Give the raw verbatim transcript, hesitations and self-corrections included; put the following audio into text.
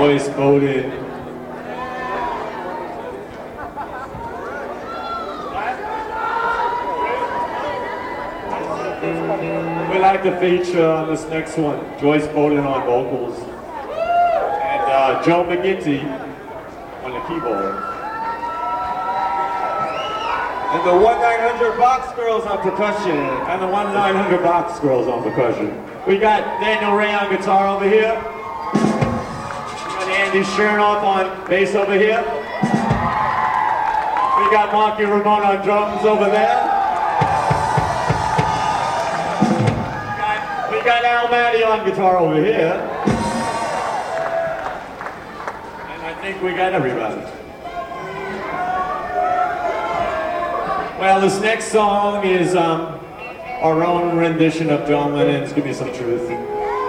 Joyce Bowden. We'd like to feature on this next one, Joyce Bowden on vocals, and uh, Joe McGinty on the keyboard. And the one nine hundred Box Girls on percussion. And the one nine hundred Box Girls on percussion. We got Daniel Ray on guitar over here. We got Andy Chernoff on bass over here. We got Marky Ramone on drums over there. We got, we got Al Matty on guitar over here. And I think we got everybody. Well, this next song is um, our own rendition of John Lennon's Give Me Some Truth.